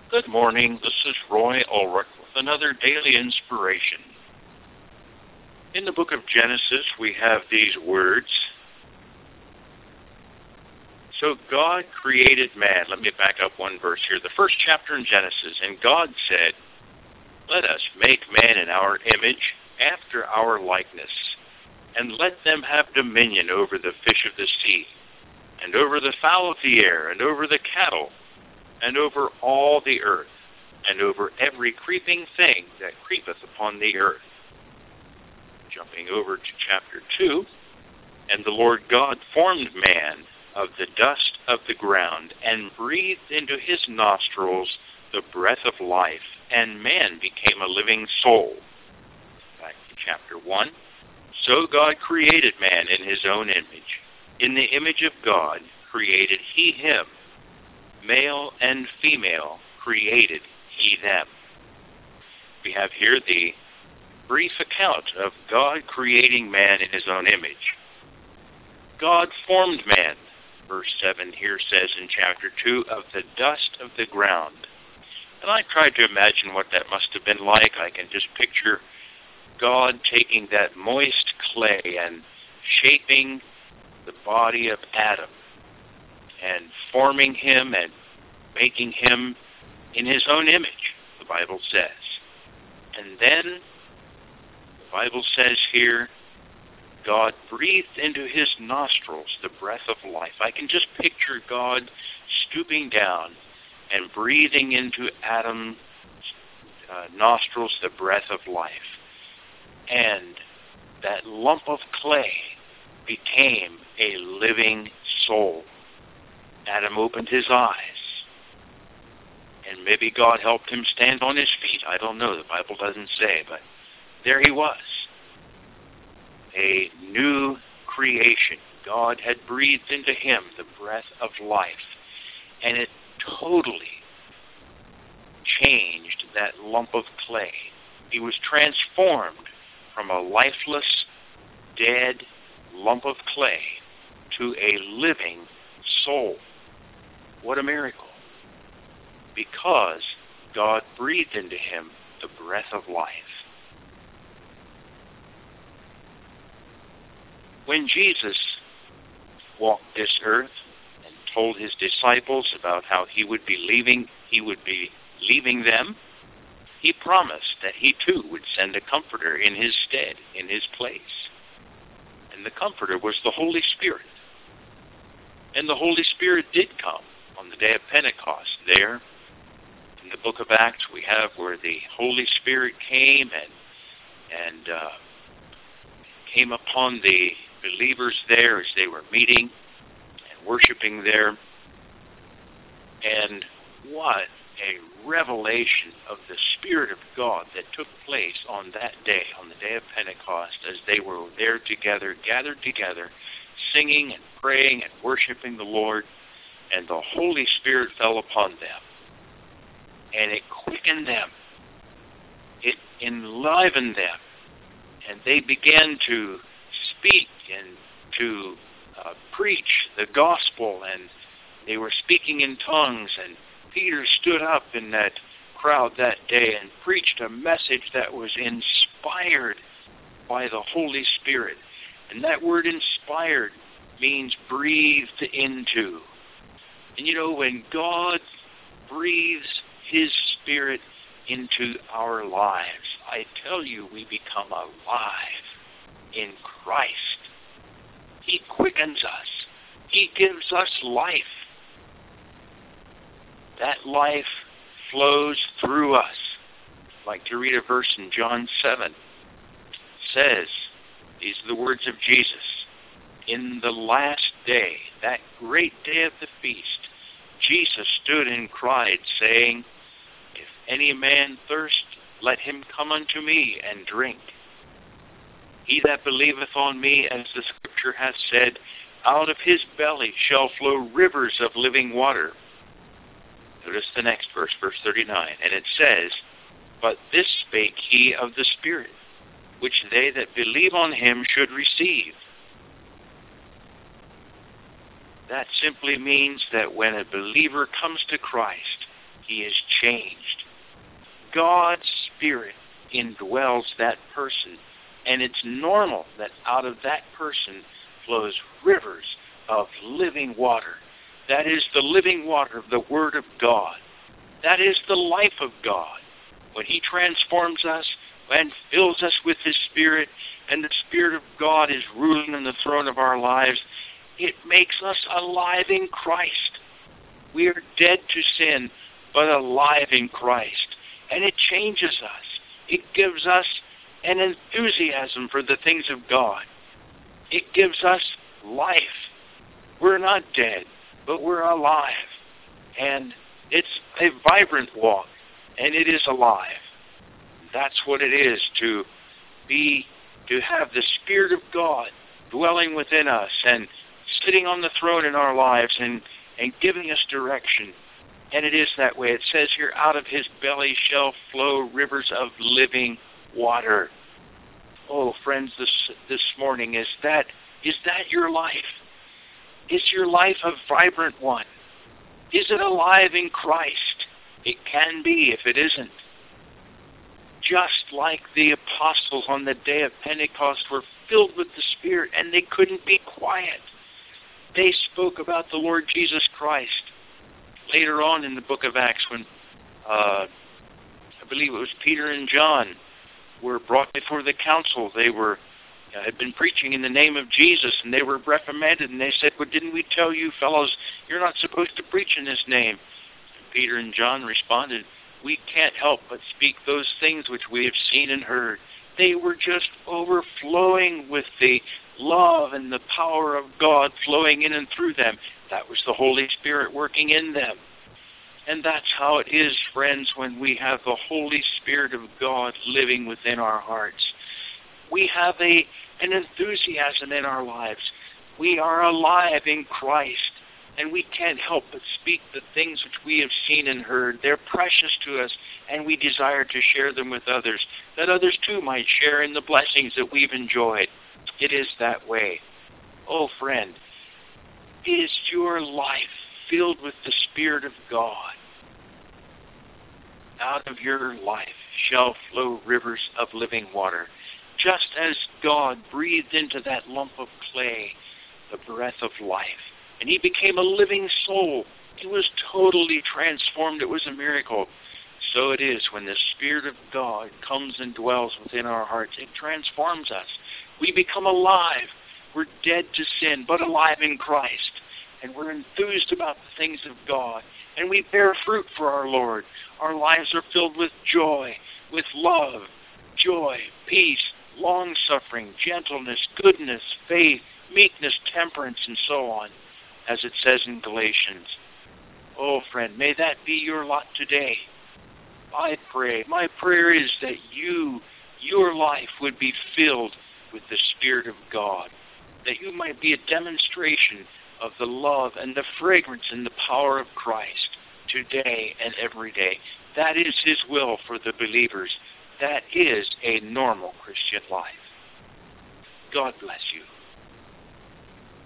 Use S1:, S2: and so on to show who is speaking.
S1: Good morning. This is Roy Ulrich with another daily inspiration. In the book of Genesis, we have these words. So God created man. Let me back up one verse here. The first chapter in Genesis. And God said, "Let us make man in our image, after our likeness, and let them have dominion over the fish of the sea, and over the fowl of the air, and over the cattle, and over all the earth, and over every creeping thing that creepeth upon the earth." Jumping over to chapter 2, "And the Lord God formed man of the dust of the ground, and breathed into his nostrils the breath of life, and man became a living soul." Back to chapter 1, "So God created man in his own image. In the image of God created he him. Male and female created he them." We have here the brief account of God creating man in his own image. God formed man, verse 7 here says in chapter 2, "of the dust of the ground." And I tried to imagine what that must have been like. I can just picture God taking that moist clay and shaping the body of Adam and forming him and making him in his own image, the Bible says. And then the Bible says here, God breathed into his nostrils the breath of life. I can just picture God stooping down and breathing into Adam's nostrils the breath of life. And that lump of clay became a living soul. Adam opened his eyes, and maybe God helped him stand on his feet. I don't know. The Bible doesn't say, but there he was. A new creation. God had breathed into him the breath of life, and it totally changed that lump of clay. He was transformed from a lifeless, dead lump of clay to a living soul. What a miracle. Because God breathed into him the breath of life. When Jesus walked this earth and told his disciples about how he would be leaving them, he promised that he too would send a comforter in his stead, in his place. And the comforter was the Holy Spirit. And the Holy Spirit did come on the day of Pentecost. There in the book of Acts we have where the Holy Spirit came and came upon the believers there as they were meeting and worshiping there. And what a revelation of the Spirit of God that took place on that day, on the day of Pentecost, as they were there together, gathered together, singing and praying and worshiping the Lord, and the Holy Spirit fell upon them. And it quickened them. It enlivened them. And they began to speak and to preach the gospel, and they were speaking in tongues, and Peter stood up in that crowd that day and preached a message that was inspired by the Holy Spirit. And that word inspired means breathed into. And you know, when God breathes his Spirit into our lives, I tell you, we become alive in Christ. He quickens us. He gives us life. That life flows through us. I'd like to read a verse in John 7. It says, these are the words of Jesus. In the last day, that great day of the feast, Jesus stood and cried, saying, "If any man thirst, let him come unto me and drink. He that believeth on me, as the Scripture hath said, out of his belly shall flow rivers of living water." Notice the next verse, verse 39. And it says, "But this spake he of the Spirit, which they that believe on him should receive." That simply means that when a believer comes to Christ, he is changed. God's Spirit indwells that person, and it's normal that out of that person flows rivers of living water. That is the living water of the Word of God. That is the life of God. When he transforms us and fills us with his Spirit, and the Spirit of God is ruling on the throne of our lives, it makes us alive in Christ. We are dead to sin, but alive in Christ. And it changes us. It gives us an enthusiasm for the things of God. It gives us life. We're not dead, but we're alive. And it's a vibrant walk, and it is alive. That's what it is to have the Spirit of God dwelling within us and sitting on the throne in our lives and giving us direction. And it is that way. It says here, out of his belly shall flow rivers of living water. Oh, friends, this morning, is that your life? Is your life a vibrant one? Is it alive in Christ? It can be if it isn't. Just like the apostles on the day of Pentecost were filled with the Spirit and they couldn't be quiet. They spoke about the Lord Jesus Christ. Later on in the book of Acts, when I believe it was Peter and John were brought before the council, they had been preaching in the name of Jesus, and they were reprimanded, and they said, "Well, didn't we tell you, fellows, you're not supposed to preach in this name?" And Peter and John responded, "We can't help but speak those things which we have seen and heard." They were just overflowing with the love and the power of God flowing in and through them. That was the Holy Spirit working in them. And that's how it is, friends, when we have the Holy Spirit of God living within our hearts. We have an enthusiasm in our lives. We are alive in Christ, and we can't help but speak the things which we have seen and heard. They're precious to us, and we desire to share them with others, that others too might share in the blessings that we've enjoyed. It is that way. Oh, friend, is your life filled with the Spirit of God? Out of your life shall flow rivers of living water. Just as God breathed into that lump of clay the breath of life, and he became a living soul. He was totally transformed. It was a miracle. So it is when the Spirit of God comes and dwells within our hearts. It transforms us. We become alive. We're dead to sin, but alive in Christ. And we're enthused about the things of God. And we bear fruit for our Lord. Our lives are filled with joy, with love, joy, peace, long-suffering, gentleness, goodness, faith, meekness, temperance, and so on, as it says in Galatians. Oh, friend, may that be your lot today. I pray. My prayer is that your life would be filled with the Spirit of God, that you might be a demonstration of the love and the fragrance and the power of Christ today and every day. That is his will for the believers. That is a normal Christian life. God bless you.